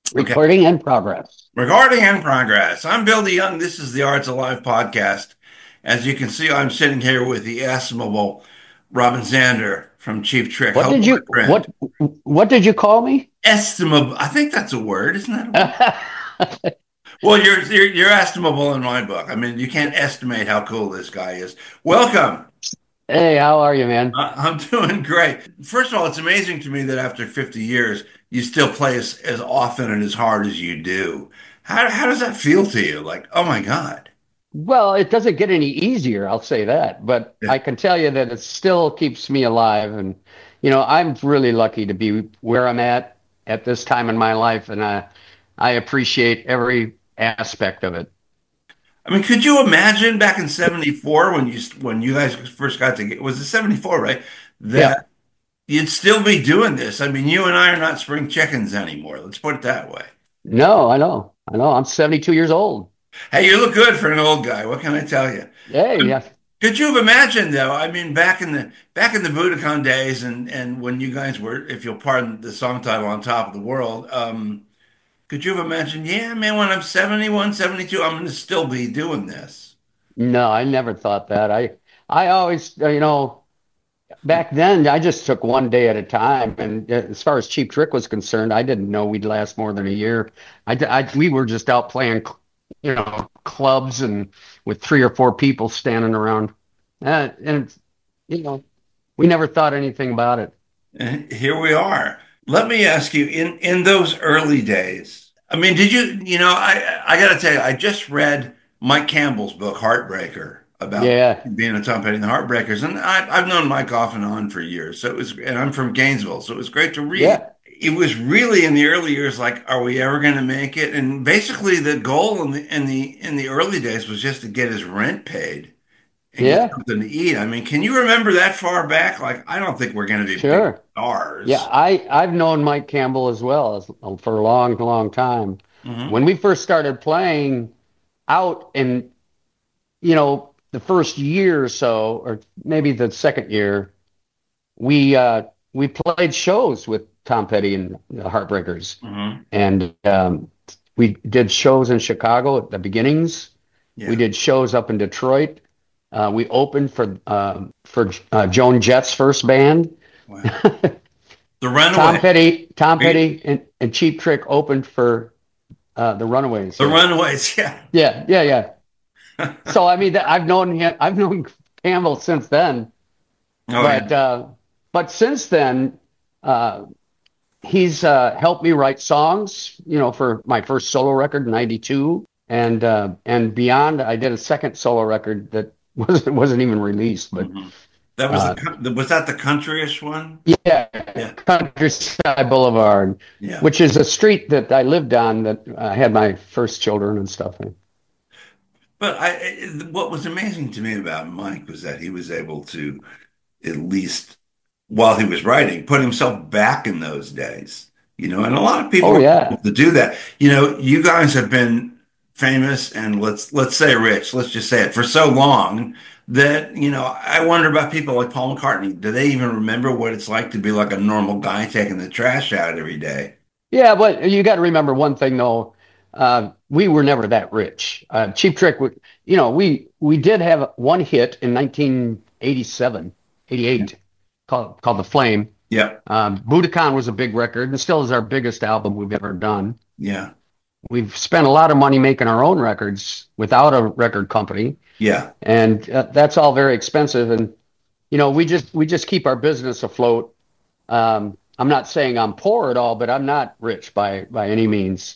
Okay. Recording in progress. Recording in progress. I'm Bill DeYoung. This is the Arts Alive podcast. As you can see, I'm sitting here with the estimable Robin Zander from Cheap Trick. What Hello, did my you friend. what did you call me? Estimable. I think that's a word, isn't that a word? Well, you're estimable in my book. I mean, you can't estimate how cool this guy is. Welcome. Hey, how are you, man? I'm doing great. First of all, it's amazing to me that after 50 years, you still play as often and as hard as you do. How does that feel to you? Like, oh my God. Well, it doesn't get any easier, I'll say that, but Yeah. I can tell you that it still keeps me alive. And I'm really lucky to be where I'm at this time in my life, and I appreciate every aspect of it. I mean, could you imagine back in 74 when you guys first got together, was it 74, right? Yeah. That you'd still be doing this. I mean, you and I are not spring chickens anymore. Let's put it that way. No, I know. I know. I'm 72 years old. Hey, you look good for an old guy. What can I tell you? Hey, yeah. Could you have imagined though? I mean, back in the Budokan days and when you guys were, if you'll pardon the song title, on top of the world, could you have imagined, yeah, man, when I'm 71, 72, I'm going to still be doing this? No, I never thought that. I always, back then, I just took one day at a time. And as far as Cheap Trick was concerned, I didn't know we'd last more than a year. We were just out playing, clubs and with three or four people standing around. And, you know, we never thought anything about it. And here we are. Let me ask you, in those early days, I mean, did I got to tell you, I just read Mike Campbell's book, Heartbreaker, about Yeah. being a Tom Petty and the Heartbreakers. And I've known Mike off and on for years. And I'm from Gainesville, so it was great to read. Yeah. It was really in the early years, like, are we ever going to make it? And basically the goal in the early days was just to get his rent paid and get Yeah. something to eat. I mean, can you remember that far back? Like, I don't think we're going to be big Sure. Yeah. stars. I've known Mike Campbell as well for a long, long time. Hmm. When we first started playing out in the first year or so, or maybe the second year, we played shows with Tom Petty and the Heartbreakers, Hmm. and we did shows in Chicago at the beginnings. We Yeah. did shows up in Detroit. We opened for Joan Jett's first band. Wow. The Runaway. Tom Are you- Petty and Cheap Trick opened for the Runaways. The Yeah, Runaways. Yeah. yeah, yeah, yeah. So I mean, I've known him. I've known Campbell since then, Oh, yeah. but since then, uh, he's helped me write songs. For my first solo record in '92, and beyond. I did a second solo record that wasn't even released, but Hmm. That was uh, was that the countryish one? yeah, Yeah. Countryside Boulevard, Yeah. which is a street that I lived on that I had my first children and stuff in. But what was amazing to me about Mike was that he was able to, at least while he was writing, put himself back in those days. And a lot of people Oh are yeah, able to do that. You guys have been famous and let's say rich, let's just say it, for so long that, I wonder about people like Paul McCartney. Do they even remember what it's like to be like a normal guy taking the trash out every day? yeah. But you got to remember one thing though. We were never that rich. Cheap Trick, we did have one hit in 1987, Yeah. 88, called The Flame. Yeah. Budokan was a big record and still is our biggest album we've ever done. Yeah. We've spent a lot of money making our own records without a record company, Yeah. and that's all very expensive. And we just keep our business afloat. I'm not saying I'm poor at all, but I'm not rich by any means.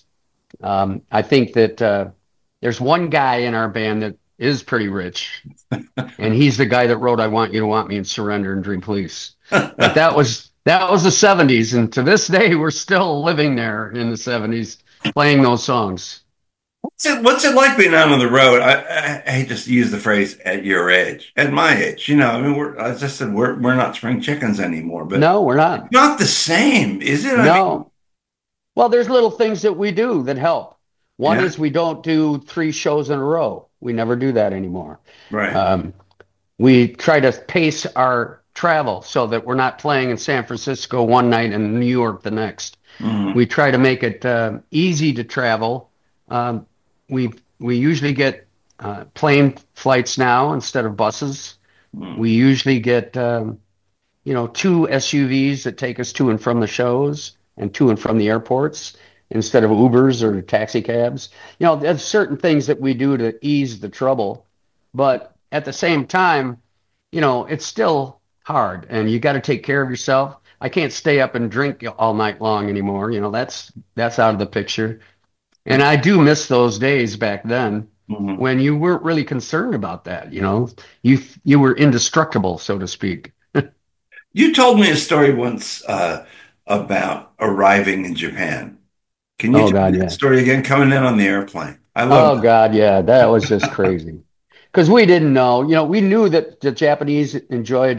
I think that there's one guy in our band that is pretty rich, and he's the guy that wrote "I Want You to Want Me" and "Surrender" and "Dream Police." But that was the '70s, and to this day, we're still living there in the '70s, playing those songs. What's it like being out on the road? I hate to use the phrase at your age, at my age. I mean, as I said, we're not spring chickens anymore, but No, we're not. not the same, is it? I mean, No. Well, there's little things that we do that help. One yeah, is we don't do three shows in a row. We never do that anymore. right. Um, we try to pace our travel so that we're not playing in San Francisco one night and New York the next. Hmm. We try to make it easy to travel. Um, we usually get plane flights now instead of buses. Hmm. We usually get two SUVs that take us to and from the shows and to and from the airports instead of Ubers or taxi cabs. There's certain things that we do to ease the trouble, but at the same time, it's still hard and you got to take care of yourself. I can't stay up and drink all night long anymore. That's out of the picture. And I do miss those days back then Hmm. when you weren't really concerned about that. You were indestructible, so to speak. You told me a story once about arriving in Japan. Can you Oh tell God, me that yeah. story again? Coming in on the airplane. I love Oh God, yeah. That was just crazy. Because we didn't know. We knew that the Japanese enjoyed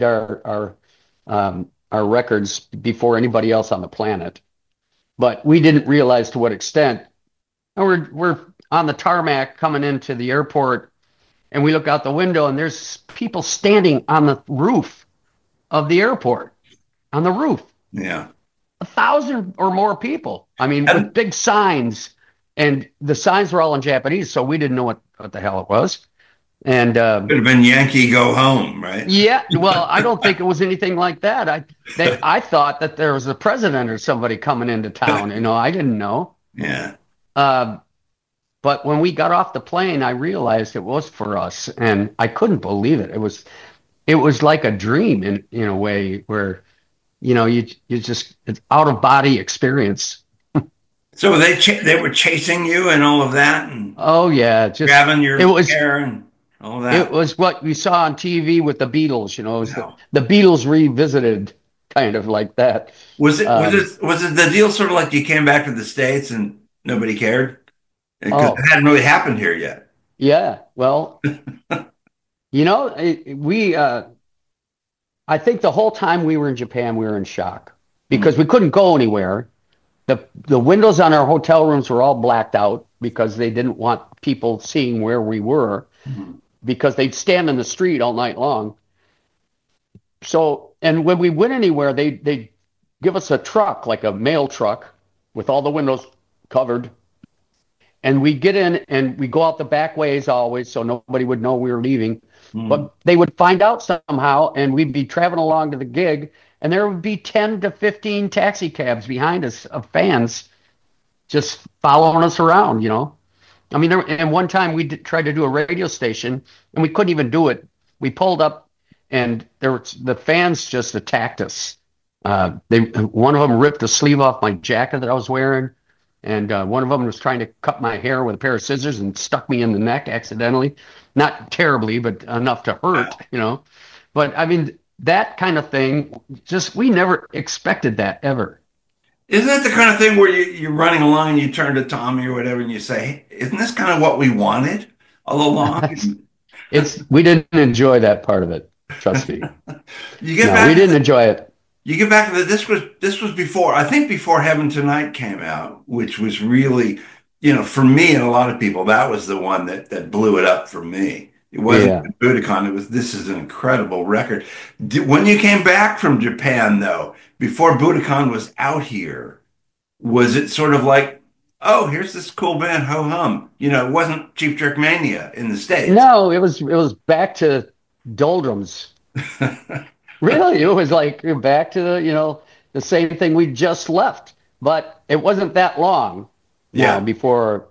our records before anybody else on the planet, but we didn't realize to what extent. And we're on the tarmac coming into the airport, and we look out the window, and there's people standing on the roof of the airport, on the roof. that. Yeah. 1,000 or more people. I mean, with And big signs, and the signs were all in Japanese, so we didn't know what the hell it was. And could have been Yankee Go Home, right? yeah, well, I don't think it was anything like that. I thought that there was a president or somebody coming into town. I didn't know. Yeah. Uh, but when we got off the plane, I realized it was for us, and I couldn't believe it. It was like a dream in a way where you just it's out of body experience. So they were chasing you and all of that and Oh yeah, just grabbing it your was hair and all it that. was what we saw on TV with the Beatles. It was the, Wow. the Beatles revisited, kind of like that. Was it was Um, it was it the deal sort of like you came back to the States and nobody cared? Because it oh hadn't really happened here yet. yeah, well, we I think the whole time we were in Japan, we were in shock Mm. because we couldn't go anywhere. The windows on our hotel rooms were all blacked out because they didn't want people seeing where we were Mhm. because they'd stand in the street all night long. So, and when we went anywhere, they give us a truck, like a mail truck, with all the windows covered, and we get in and we go out the back ways always, so nobody would know we were leaving. Mm. But they would find out somehow, and we'd be traveling along to the gig, and there would be 10 to 15 taxi cabs behind us of fans just following us around. I mean, and one time we tried to do a radio station, and we couldn't even do it. We pulled up, and the fans just attacked us. One of them ripped the sleeve off my jacket that I was wearing, and one of them was trying to cut my hair with a pair of scissors and stuck me in the neck accidentally. Not terribly, but enough to hurt. But I mean, that kind of thing, just we never expected that ever. Isn't that the kind of thing where you're running along and you turn to Tommy or whatever and you say, "Hey, isn't this kind of what we wanted all along?" We didn't enjoy that part of it. Trust me. You get No, we back to didn't enjoy it. You get back to this was before I think before Heaven Tonight came out, which was really, for me and a lot of people, that was the one that blew it up for me. It wasn't Yeah. Budokan, it was this is an incredible record. When you came back from Japan though, before Budokan was out here, was it sort of like, oh, here's this cool band, ho hum? It wasn't Cheap Trick Mania in the States. No, it was back to doldrums. Really, it was like back to the same thing we just left. But it wasn't that long now Yeah. before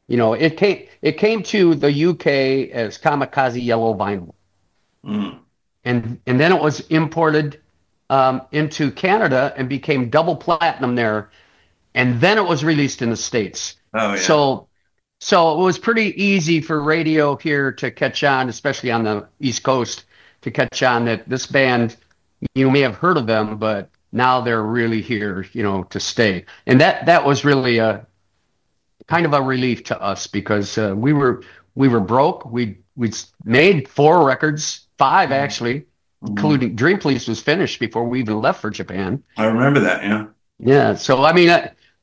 it came to the UK as Kamikaze Yellow Vinyl. Mm. And then it was imported into Canada and became double platinum there. And then it was released in the States. Oh yeah. So it was pretty easy for radio here to catch on, especially on the East Coast, to catch on that this band, you may have heard of them, but now they're really here, to stay. And that was really a kind of a relief to us because we were broke. We made 4 records, 5 actually, Mhm. including Dream Police was finished before we even left for Japan. I remember that, yeah. Yeah. So I mean,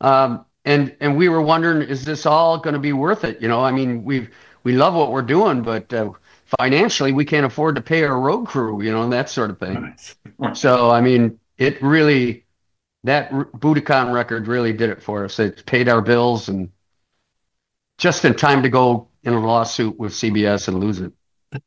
and we were wondering, is this all going to be worth it? I mean, we love what we're doing, but financially we can't afford to pay our road crew, and that sort of thing. Right. So I mean, it really that Budokan record really did it for us. It paid our bills and just in time to go in a lawsuit with CBS and lose it.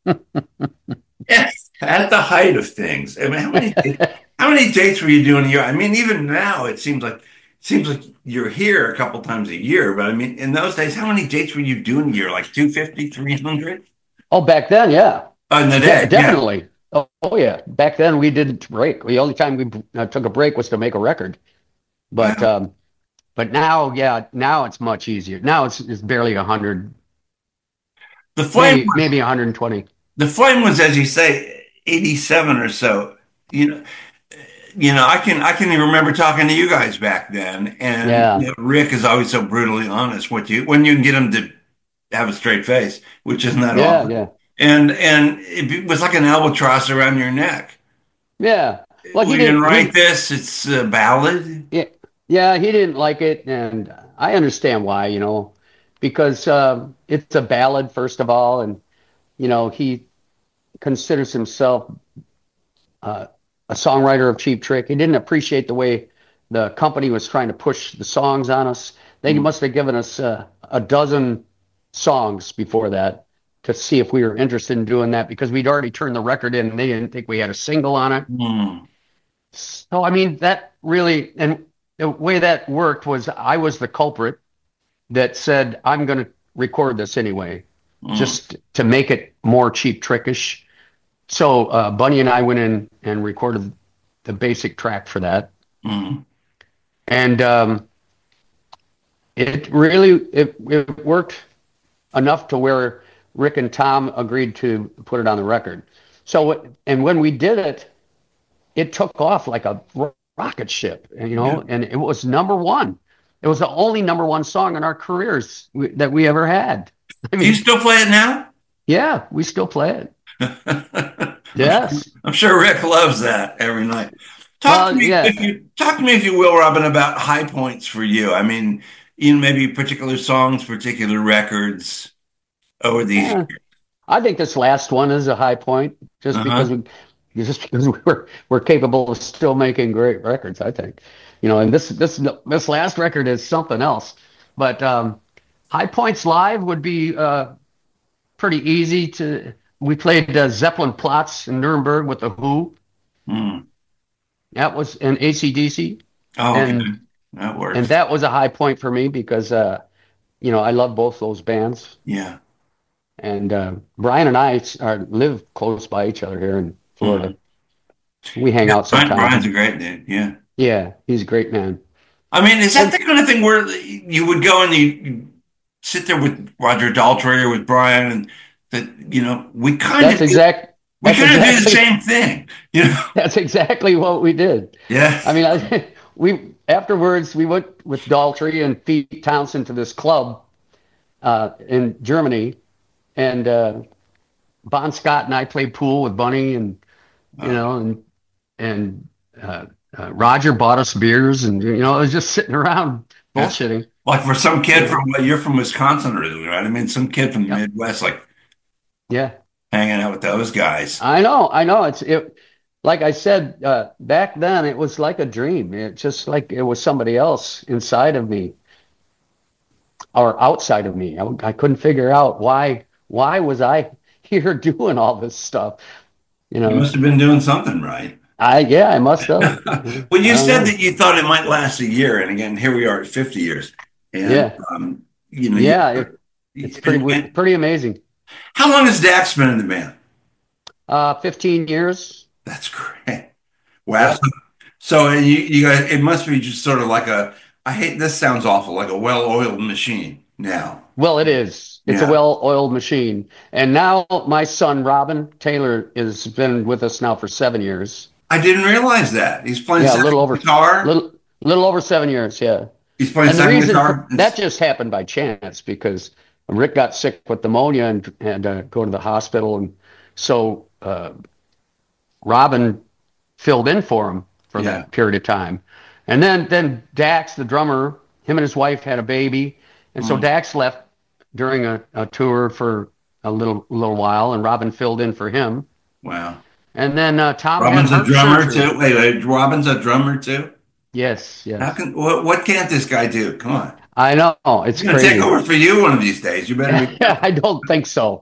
Yes, at the height of things. I mean, how many dates were you doing a year? I mean, even now it seems like you're here a couple times a year, but I mean, in those days, how many dates were you doing a year? Like 250, 300? Oh, back then, yeah. In the Yeah, day, yeah. definitely. Oh, yeah. Back then we didn't break. The only time we took a break was to make a record. But Wow. but now, yeah, now it's much easier. Now it's barely 100, The flame maybe 120. the flame was, as you say, 87 or so. You know, I can even remember talking to you guys back then, and Yeah. Rick is always so brutally honest with you when you can get him to have a straight face, which isn't that Yeah, often. yeah. And it was like an albatross around your neck. Yeah. Well, We didn't write this; it's a ballad. yeah, yeah, he didn't like it, and I understand why, because it's a ballad first of all, and he considers himself uh, a songwriter of Cheap Trick. He didn't appreciate the way the company was trying to push the songs on us. They Mm, must have given us a dozen songs before that to see if we were interested in doing that because we'd already turned the record in and they didn't think we had a single on it. mm, So, I mean, that really, and the way that worked was I was the culprit that said, I'm going to record this anyway, mm, just to make it more Cheap Trickish. So Bunny and I went in and recorded the basic track for that, mm. and it worked enough to where Rick and Tom agreed to put it on the record. So and when we did it, it took off like a rocket ship, Yeah. and it was number one. It was the only number one song in our careers that we ever had. I Do you mean, still play it now? yeah, we still play it. I'm sure, Yes. I'm sure Rick loves that every night. Well, yeah. Talk to me if you will, Robin, about high points for you. I mean, maybe particular songs, particular records over these Yeah. years. I think this last one is a high point, Uh-huh. just because we're capable of still making great records. I think, and this last record is something else. But high points live would be pretty easy to. We played Zeppelin Platz in Nuremberg with the Who. Hmm. That was an AC/DC, Oh, okay. and That and works. that was a high point for me because I love both those bands. Yeah. And Brian and I live close by each other here in Hmm. Florida. We hang Yeah. out sometimes. Brian's a great dude. Yeah. Yeah, he's a great man. I mean, is that And the kind of thing where you would go and you sit there with Roger Daltrey or with Brian and that, we kind that's of do, exact. we That's kind of do the exactly. same thing, you know? That's exactly what we did. Yeah. I mean, we afterwards we went with Daltrey and Pete Townsend to this club in Germany, and Bon Scott and I played pool with Bunny, and you Uh, know, and uh, Roger bought us beers, and I was just sitting around yeah. bullshitting. Like for some You kid know, you're from Wisconsin originally, right? I mean, some kid from the yeah, Midwest, like yeah. hanging out with those guys. I know. Like I said back then, it was like a dream. It just like it was somebody else inside of me or outside of me. I couldn't figure out why was I here doing all this stuff. You You know, must have been doing something right. I must have. Well, I you don't said know. that you thought it might last a year, and again, here we are at 50 years. And Yeah, you know, yeah. It's and pretty amazing. how long has Dax been in the band? 15 years. That's great. Wow. Yeah. So you guys, it must be just sort of like I hate this sounds awful, like a well-oiled machine now. Well, it is. It's a Yeah. well-oiled machine. And now my son, Robin Taylor, has been with us now for 7 years. I didn't realize that. He's playing Yeah, a second guitar. little over 7 years. Yeah. He's playing And the second reason guitar. that just happened by chance because Rick got sick with pneumonia and had to go to the hospital. And so Robin filled in for him for Yeah. that period of time. And then Dax, the drummer, him and his wife had a baby. And so Mm, Dax left during a tour for a little while, and Robin filled in for him. wow. And then Tom had Robin's a heart drummer surgery. too. Wait, Robin's a drummer too. Yes, How yes. can what can't this guy do? Come on. I know. It's He's going to take crazy. over for you one of these days. You better be careful. I don't think so.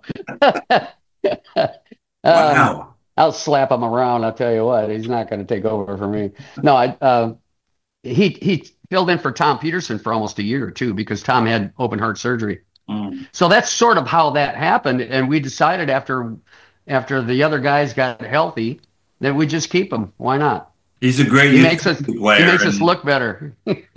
um, Wow. I'll slap him around. I'll tell you what, he's not going to take over for me. No, he filled in for Tom Peterson for almost a year or two because Tom had open heart surgery. Mm. So that's sort of how that happened, and we decided after the other guys got healthy that we just keep him. Why not? He's a great He makes us utility he player, makes us and look better.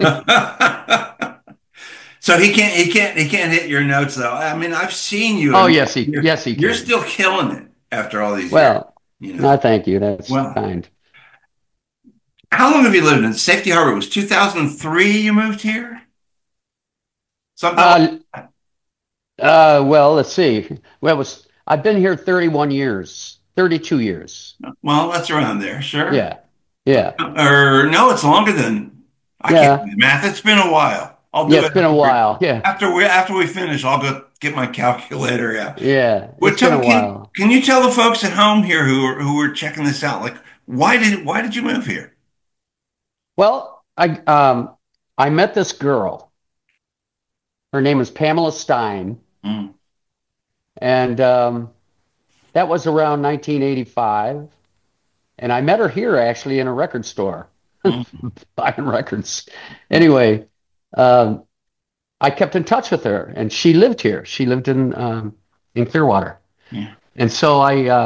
so he can't hit your notes though. I mean, I've seen you, Oh and yes, he you're yes he you're can. still killing it after all these years. Well, You no, know. thank you. That's Well, kind. how long have you lived in Safety Harbor? It was 2003 you moved here? Something like Uh, that. well, let's see. Well, I've been here 31 years, 32 years. Well, that's around there, sure. Yeah, yeah, Or no, it's longer than I can't do yeah, the math. It's been a while. I'll yeah. do It's it been a while. Yeah, after we finish. I'll go get my calculator out. yeah. Well, It's been a can while. can you tell the folks at home here who are checking this out, like why did you move here? Well, I met this girl. Her name is Pamela Stein, Mm, and that was around 1985. And I met her here actually in a record store mm, buying records. Anyway, um, I kept in touch with her, and she lived here. She lived in Clearwater, yeah. and so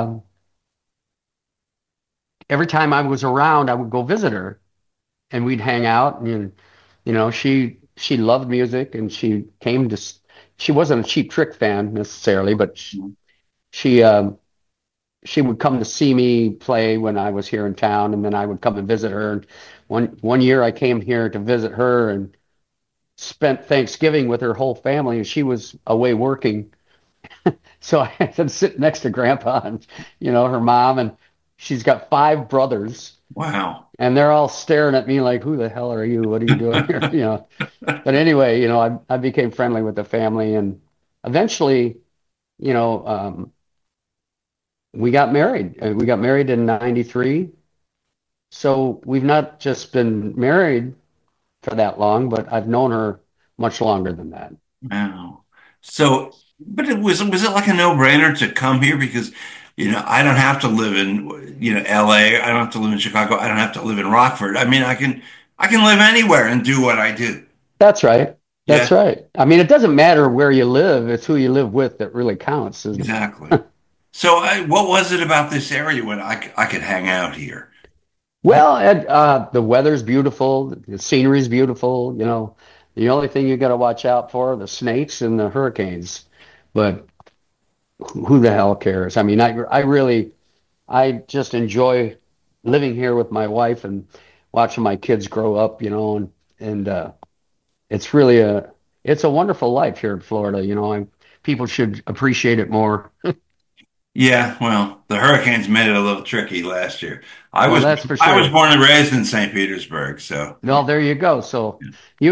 every time I was around, I would go visit her, and we'd hang out. And she loved music, and she came to. She wasn't a Cheap Trick fan necessarily, but Mm, she she would come to see me play when I was here in town, and then I would come and visit her. And one year I came here to visit her and spent Thanksgiving with her whole family, and she was away working. So I had to sit next to Grandpa and her mom, and she's got five brothers, wow. and they're all staring at me like, "Who the hell are you? What are you doing here?" But anyway, I became friendly with the family, and eventually, you know, um, we got married. We got married in '93. So we've not just been married for that long, but I've known her much longer than that. Wow. So, but was it like a no-brainer to come here because I don't have to live in LA. I don't have to live in Chicago. I don't have to live in Rockford. I mean, I can live anywhere and do what I do. That's right. That's Yeah, right. I mean, it doesn't matter where you live, it's who you live with that really counts, isn't it? exactly. So, what was it about this area when I could hang out here? I, Well, the weather's beautiful, the scenery's beautiful. The only thing you got to watch out for are the snakes and the hurricanes. But who the hell cares? I mean, I just enjoy living here with my wife and watching my kids grow up, and it's really it's a wonderful life here in Florida. People should appreciate it more. yeah, well, the hurricanes made it a little tricky last year. I Well, was that's for I was sure. born and raised in St. Petersburg, so Well, there you go. So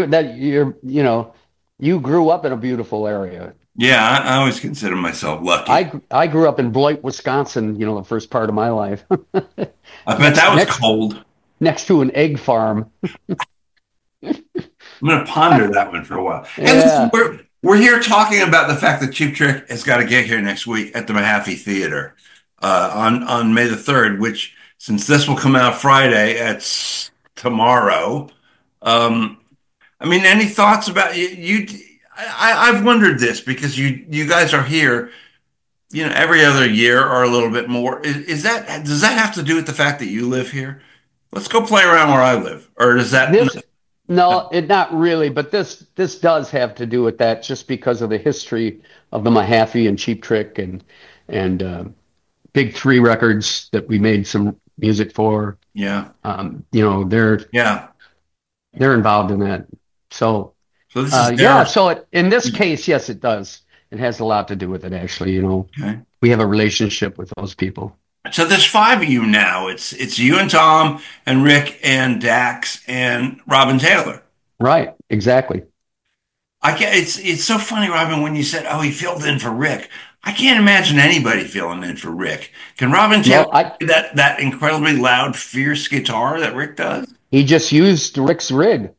you grew up in a beautiful area. yeah, I always consider myself lucky. I grew up in Beloit, Wisconsin, the first part of my life. I bet next that was next cold. next to an egg farm. I'm going to ponder that one for a while. Hey, listen, Yeah. we're here talking about the fact that Cheap Trick has got a gig here next week at the Mahaffey Theater on May the 3rd, which since this will come out Friday, it's tomorrow. Um, I mean, any thoughts about you? I've wondered this because you guys are here, every other year or a little bit more. Does that have to do with the fact that you live here? Let's go play around where I live, or does that? This No, it not really, but this does have to do with that just because of the history of the Mahaffey and Cheap Trick and Big Three Records that we made some music for. Yeah, yeah. They're involved in that. So So this is yeah, their so in this case, yes, it does. It has a lot to do with it, actually. okay. We have a relationship with those people. So there's five of you now. It's you and Tom and Rick and Dax and Robin Taylor. Right, exactly. I can It's so funny, Robin, when you said, "Oh, he filled in for Rick." I can't imagine anybody filling in for Rick. Can Robin Taylor Well, I do that incredibly loud, fierce guitar that Rick does? He just used Rick's rig.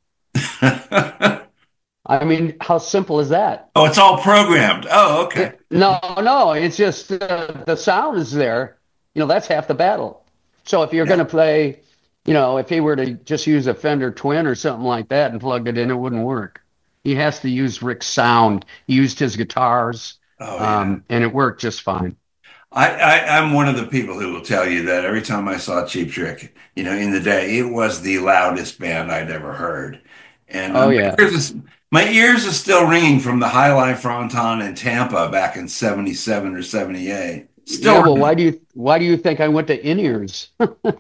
I mean, how simple is that? Oh, it's all programmed. Oh, okay. No, it's just the sound is there. That's half the battle. So if you're going Yeah. to play, if he were to just use a Fender Twin or something like that and plugged it in, it wouldn't work. He has to use Rick's sound. He used his guitars, Oh, yeah. and it worked just fine. I'm one of the people who will tell you that every time I saw Cheap Trick, in the day, it was the loudest band I'd ever heard. And Oh yeah. my ears are still ringing from the High Life Fronton in Tampa back in 77 or 78. Yeah, Still well, ringing. why do you think I went to in-ears?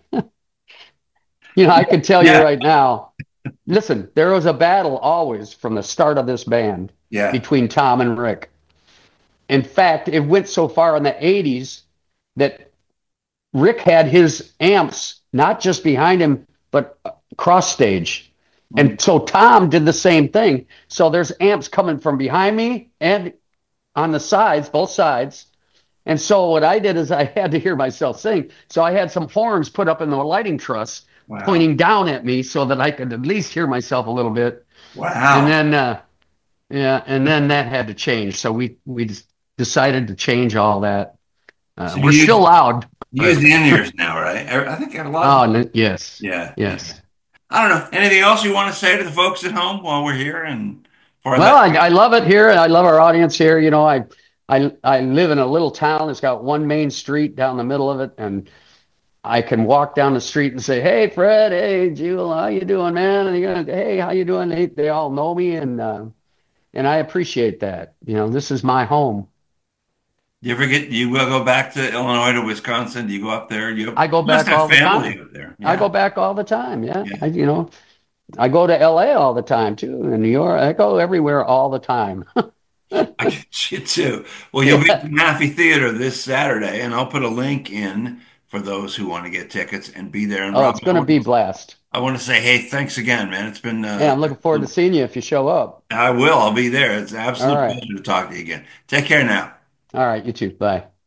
I can tell you Yeah, right now. Listen, there was a battle always from the start of this band yeah. between Tom and Rick. In fact, it went so far in the 80s that Rick had his amps not just behind him, but cross stage. Mm. And so Tom did the same thing. So there's amps coming from behind me and on the sides, both sides. And so what I did is I had to hear myself sing. So I had some horns put up in the lighting truss Wow. pointing down at me so that I could at least hear myself a little bit. And Wow. then yeah, and then that had to change. So we decided to change all that. So We're still loud, you use but the in-ears now, right? I think a lot of, oh yes, yeah, yeah. yes. I don't know. Anything else you want to say to the folks at home while we're here and before I Well, let I love it here, and I love our audience here. I live in a little town. It's got one main street down the middle of it, and I can walk down the street and say, "Hey, Fred. Hey, Jewel. How you doing, man?" And you're gonna, "Hey, how you doing?" They all know me, and I appreciate that. This is my home. you ever get you will go back to Illinois to Wisconsin? Do you go up there? You I go must back have all the family time. up there. I Yeah, go back all the time. Yeah, yeah. I go to LA all the time too, in New York. I go everywhere all the time. I get you too. Well, you'll be at Yeah. the Maffey Theater this Saturday, and I'll put a link in for those who want to get tickets and be there. And Oh, Rob, it's going to be blast. I want to say, hey, thanks again, man. It's been Yeah, I'm looking forward to seeing you if you show up. I will. I'll be there. It's an All absolute right. pleasure to talk to you again. Take care now. All right, you too. Bye.